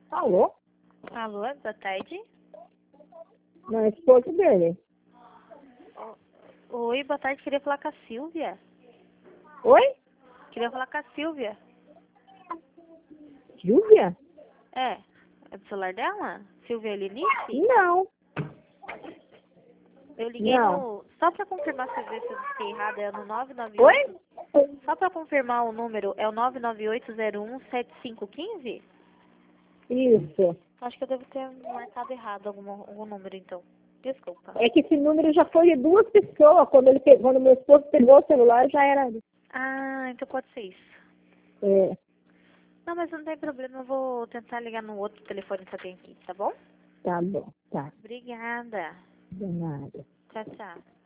Alô? Alô, boa tarde. Não, é esposo dele. Oi, boa tarde, queria falar com a Silvia. Oi? Queria falar com a Silvia. Silvia? É do celular dela? Silvia Linice? Não. Eu liguei Não. no... Só pra confirmar se eu ver se eu fiquei errada, é no 998... Oi? Só pra confirmar o número, é o 998017515? Isso. Acho que eu devo ter marcado errado algum número, então. Desculpa. É que esse número já foi de duas pessoas. Quando meu esposo pegou o celular, já era. Ah, então pode ser isso. É, Não, mas não tem problema, eu vou tentar ligar no outro telefone que eu tenho aqui, tá bom? tá bom. Tá. Obrigada. De nada. Tchau, tchau.